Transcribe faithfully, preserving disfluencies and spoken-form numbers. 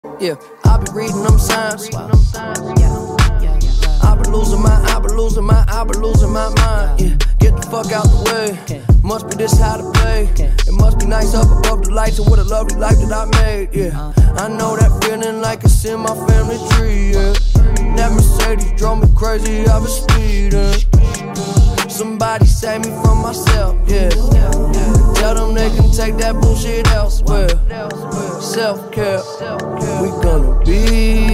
Yeah, I be reading them signs. I be losing my, I be losing my, I be losing my mind. Yeah, get the fuck out the way. Must be this how to play. It must be nice up above the lights, and what a lovely life that I made. Yeah, I know that feeling like it's in my family tree. Yeah, that Mercedes drove me crazy. I was speeding. Somebody save me from myself. Yeah, tell them they can take that bullshit elsewhere. Self-care, we gonna be